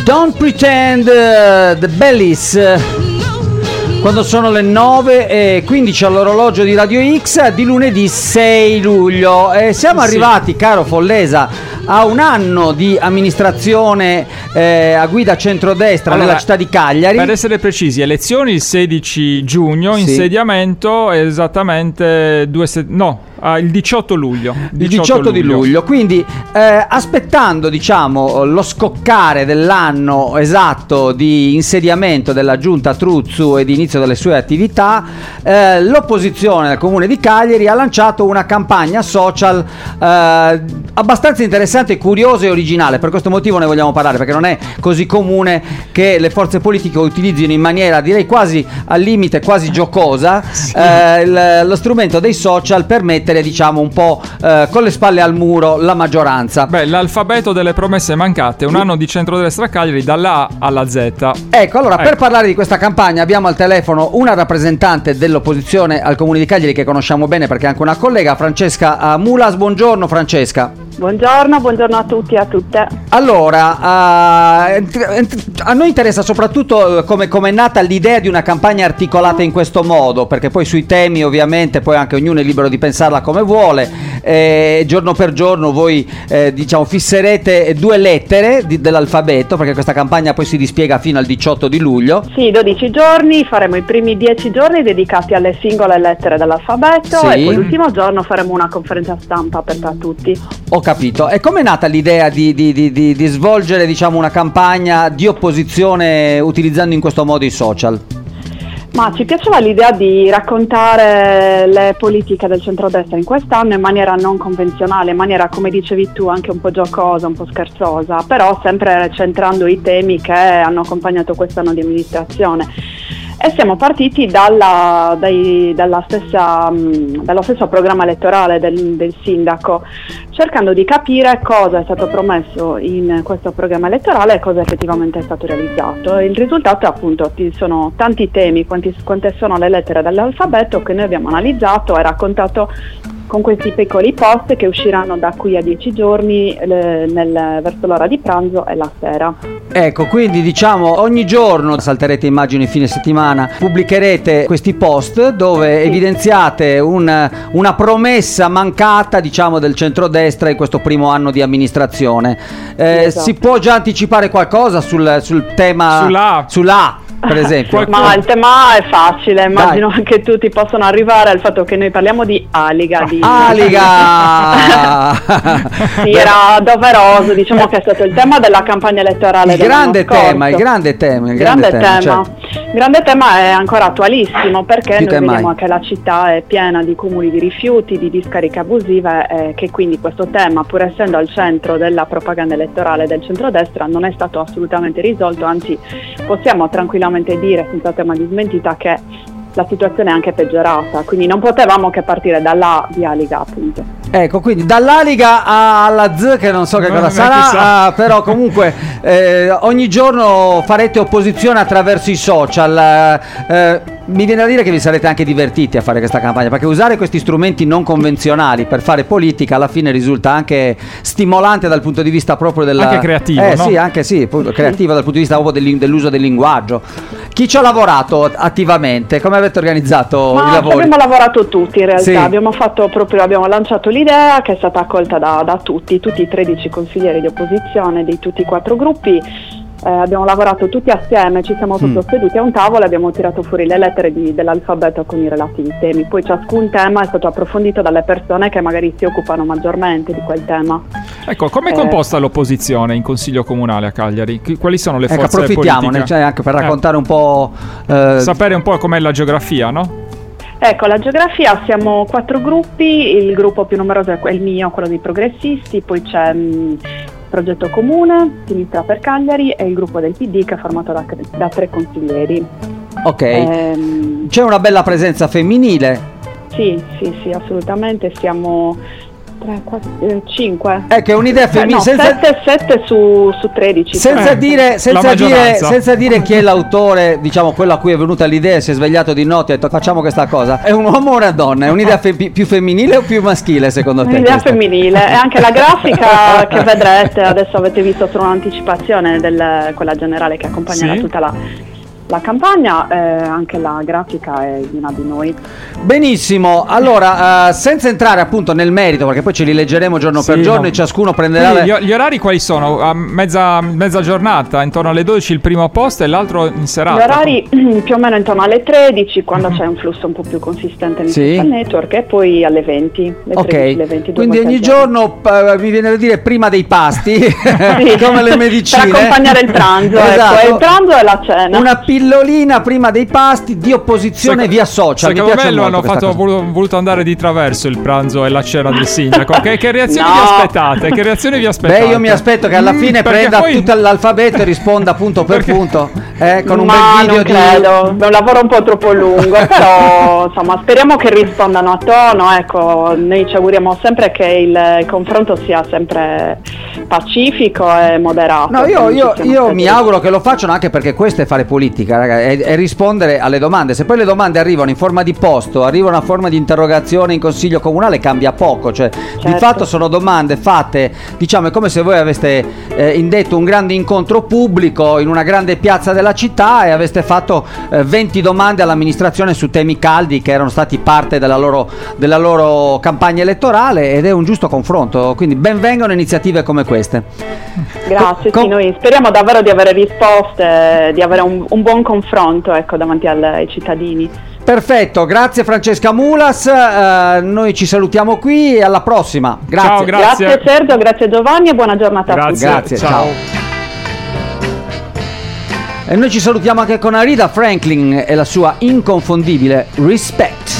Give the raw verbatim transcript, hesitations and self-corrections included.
Don't Pretend, uh, The Bellies, quando sono le nove e quindici all'orologio di Radio X di lunedì sei luglio. E siamo sì. arrivati, caro Follesa, a un anno di amministrazione eh, a guida centrodestra allora, nella città di Cagliari. Per essere precisi, elezioni il sedici giugno, sì. insediamento esattamente due se- no, ah, il diciotto luglio. Il diciotto di luglio, quindi eh, aspettando diciamo lo scoccare dell'anno esatto di insediamento della giunta Truzzu e di inizio delle sue attività, eh, l'opposizione del comune di Cagliari ha lanciato una campagna social eh, abbastanza interessante, curiosa e originale. Per questo motivo ne vogliamo parlare, perché non è così comune che le forze politiche utilizzino in maniera direi quasi al limite, quasi giocosa sì. eh, il, lo strumento dei social per mettere diciamo un po' eh, con le spalle al muro la maggioranza. Beh, l'alfabeto delle promesse mancate, un anno di centrodestra a Cagliari dalla A alla Z. Ecco, allora ecco. per parlare di questa campagna abbiamo al telefono una rappresentante dell'opposizione al comune di Cagliari che conosciamo bene perché è anche una collega, Francesca Mulas. Buongiorno Francesca. Buongiorno, buongiorno a tutti e a tutte. Allora, uh, a noi interessa soprattutto come è nata l'idea di una campagna articolata in questo modo, perché poi sui temi ovviamente poi anche ognuno è libero di pensarla come vuole. Eh, giorno per giorno voi eh, diciamo fisserete due lettere di, dell'alfabeto, perché questa campagna poi si dispiega fino al diciotto di luglio. Sì, dodici giorni, faremo i primi dieci giorni dedicati alle singole lettere dell'alfabeto sì. e poi l'ultimo giorno faremo una conferenza stampa aperta a tutti. Ho capito. E com'è nata l'idea di, di, di, di, di svolgere diciamo una campagna di opposizione utilizzando in questo modo i social? Ma ci piaceva l'idea di raccontare le politiche del centrodestra in quest'anno in maniera non convenzionale, in maniera, come dicevi tu, anche un po' giocosa, un po' scherzosa, però sempre centrando i temi che hanno accompagnato quest'anno di amministrazione. E siamo partiti dalla, dai, dalla stessa, mh, dallo stesso programma elettorale del, del sindaco, cercando di capire cosa è stato promesso in questo programma elettorale e cosa effettivamente è stato realizzato. Il risultato appunto ci sono tanti temi, quanti, quante sono le lettere dell'alfabeto che noi abbiamo analizzato e raccontato con questi piccoli post che usciranno da qui a dieci giorni le, nel, verso l'ora di pranzo e la sera. Ecco, quindi diciamo ogni giorno salterete immagini fine settimana, pubblicherete questi post dove sì. evidenziate un, una promessa mancata diciamo del centrodestra in questo primo anno di amministrazione. Eh, esatto. Si può già anticipare qualcosa sul, sul tema sulla sulla per esempio? Ma il tema è facile, immagino Dai. che tutti possono arrivare al fatto che noi parliamo di Aliga. Di... Aliga! Sì, era doveroso, diciamo che è stato il tema della campagna elettorale. Il grande tema, il grande tema, il grande, grande tema. tema. Certo. Il grande tema è ancora attualissimo perché Più noi vediamo mai. che la città è piena di cumuli di rifiuti, di discariche abusive e che quindi questo tema, pur essendo al centro della propaganda elettorale del centrodestra, non è stato assolutamente risolto, anzi possiamo tranquillamente dire senza tema di smentita che la situazione è anche peggiorata, quindi non potevamo che partire dalla di Aliga appunto. Ecco, quindi dall'Aliga alla Z che non so che cosa sarà, ah, però comunque eh, ogni giorno farete opposizione attraverso i social. Eh, mi viene da dire che vi sarete anche divertiti a fare questa campagna, perché usare questi strumenti non convenzionali per fare politica alla fine risulta anche stimolante dal punto di vista proprio della... Anche creativo, eh, no? Sì, anche sì, creativo dal punto di vista proprio del, dell'uso del linguaggio. Chi ci ha lavorato attivamente? Come avete organizzato Ma i lavori? Abbiamo lavorato tutti in realtà, sì. abbiamo fatto proprio, abbiamo lanciato l'idea che è stata accolta da, da tutti, tutti i tredici consiglieri di opposizione di tutti i quattro gruppi. Eh, abbiamo lavorato tutti assieme, ci siamo mm. seduti a un tavolo e abbiamo tirato fuori le lettere di, dell'alfabeto con i relativi temi. Poi ciascun tema è stato approfondito dalle persone che magari si occupano maggiormente di quel tema. Ecco, com'è eh. composta l'opposizione in Consiglio Comunale a Cagliari? Quali sono le forze ecco, approfittiamone, politiche? Cioè anche per raccontare eh. un po'... Eh... Sapere un po' com'è la geografia, no? Ecco, la geografia, siamo quattro gruppi, il gruppo più numeroso è il mio, quello dei progressisti, poi c'è... Mh, Progetto Comune, Sinistra per Cagliari e il gruppo del P D che è formato da, da tre consiglieri. Ok, ehm, c'è una bella presenza femminile. Sì, sì, sì, assolutamente, siamo tre, quattro, cinque. È che è un'idea femminile. Eh, no, sette, sette su, su tredici. Senza, eh, dire, senza, dire, senza dire chi è l'autore, diciamo quello a cui è venuta l'idea e si è svegliato di notte e ha detto facciamo questa cosa. È un uomo o una donna? È un'idea fe- più femminile o più maschile secondo te? Un'idea questa? femminile. E anche la grafica che vedrete, adesso avete visto solo un'anticipazione del quella generale che accompagnerà sì. tutta la La campagna, eh, anche la grafica è di una di noi. Benissimo, allora uh, senza entrare appunto nel merito, perché poi ce li leggeremo giorno sì, per giorno no. e ciascuno prenderà le... gli, gli orari quali sono? A mezza, mezza giornata, intorno alle dodici il primo posto e l'altro in serata? Gli orari più o meno intorno alle tredici, quando mm-hmm. c'è un flusso un po' più consistente nel sì. social network, e poi alle venti, le ok, tredici, le ventidue. Quindi ogni giorno uh, mi viene da dire prima dei pasti sì. come le medicine, per accompagnare il pranzo. Esatto. Ecco, il pranzo e la cena, una pillolina prima dei pasti di opposizione Seco- via social. Secondo me lo hanno fatto, voluto andare di traverso il pranzo e la cena del sindaco. Che, che reazioni no. vi aspettate? Che reazioni vi aspettate? Beh, io mi aspetto che alla fine mm, prenda poi... tutto l'alfabeto e risponda punto per perché... punto eh, con un Ma bel video non di... credo, è un lavoro un po' troppo lungo, però insomma speriamo che rispondano a tono. Ecco, noi ci auguriamo sempre che il confronto sia sempre pacifico e moderato. No, io, io, io mi auguro che lo facciano, anche perché questo è fare politica, raga, è, è rispondere alle domande. Se poi le domande arrivano in forma di posto, arrivano a forma di interrogazione in consiglio comunale, cambia poco, cioè certo. di fatto sono domande fatte, diciamo, è come se voi aveste eh, indetto un grande incontro pubblico in una grande piazza della città e aveste fatto eh, venti domande all'amministrazione su temi caldi che erano stati parte della loro, della loro campagna elettorale, ed è un giusto confronto, quindi benvengano iniziative come queste. Grazie, Com- sì, noi speriamo davvero di avere risposte, di avere un, un buon confronto, ecco, davanti al, ai cittadini. Perfetto, grazie Francesca Mulas, uh, noi ci salutiamo qui e alla prossima. Grazie. Ciao, grazie. Grazie Sergio, grazie Giovanni e buona giornata grazie, a tutti. Grazie, ciao. ciao. E noi ci salutiamo anche con Aretha Franklin e la sua inconfondibile Respect.